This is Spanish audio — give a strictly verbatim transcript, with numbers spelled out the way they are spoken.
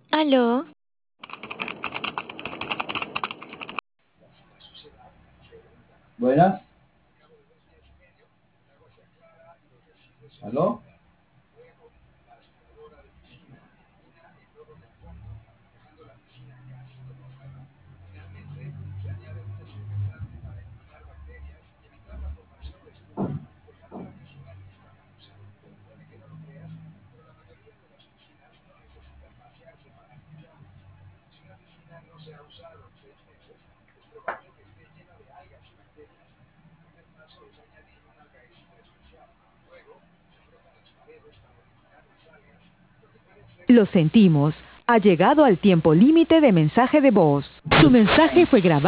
Aló, Buenas. ¿Aló? Lo sentimos. Ha llegado al tiempo límite de mensaje de voz. Su mensaje fue grabado.